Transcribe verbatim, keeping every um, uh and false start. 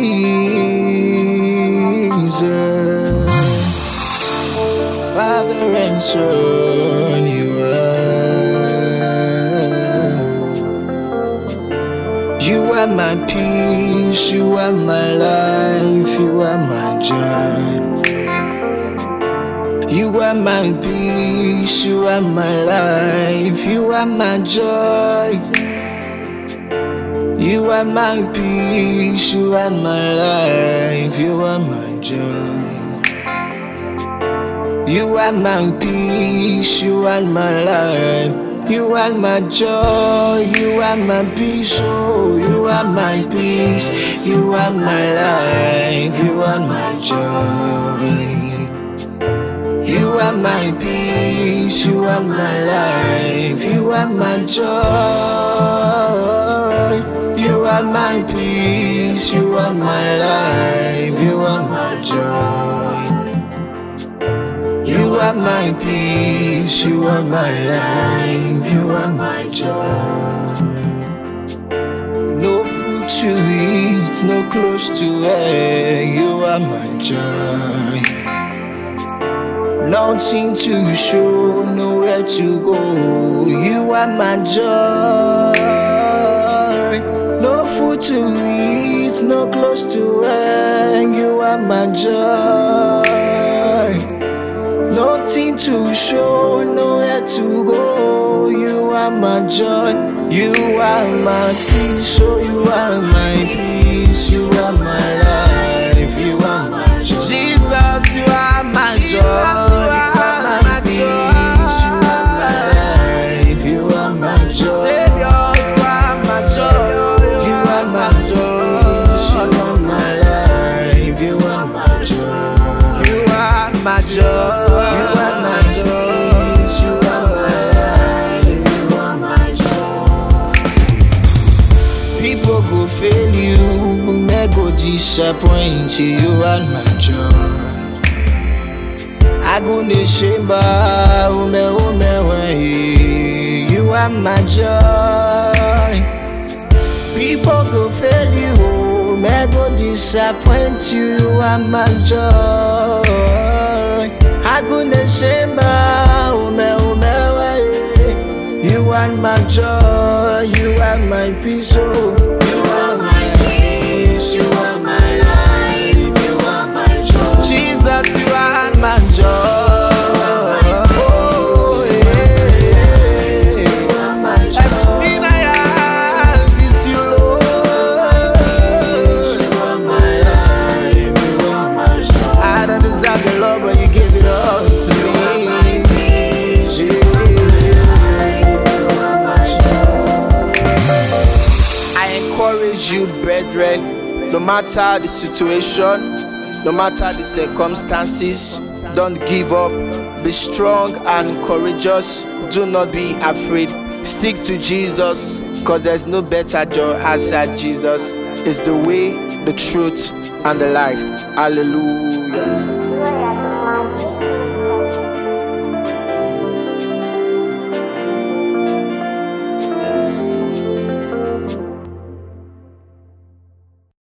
Father and Son, you are. You are my peace, you are my life, you are my joy. You are my peace, you are my life, you are my joy. You are my peace, you are my life, you are my joy. You are my peace, you are my life, you are my joy, you are my peace, oh, you are my peace, you are my life, you are my joy. You are my peace, you are my life, you are my joy. You are my peace, you are my life, you are my joy. You are my peace, you are my life, you are my joy. No food to eat, no clothes to wear, you are my joy. Nothing to show, nowhere to go, you are my joy. No food to eat, no clothes to wear, you are my joy. Nothing to show, nowhere to go, you are my joy. You are my peace, oh, you are my peace, you are my life, you are my joy. Jesus, you are my joy, you are my peace, you are my life, you are my joy. Savior, you are my joy, you are my joy, you are my life, you are my joy. You are my joy. People go fail you, they go disappoint you, you are my joy. I go ne shemba, ume ume we, you are my joy. People go fail you, they go disappoint you, you are my joy. I go ne shemba, ume ume we. You are my joy, you are my peace, oh. You are my peace, you are my life, you are my joy. Jesus, you are my joy. Oh, yeah. You are my joy. Everything I have is you, Lord. You are my life, you are my joy. I don't deserve your love, but you gave it all to me. You brethren, no matter the situation, no matter the circumstances, don't give up. Be strong and courageous. Do not be afraid. Stick to Jesus, because there's no better joy outside Jesus. It's the way, the truth, and the life. Hallelujah.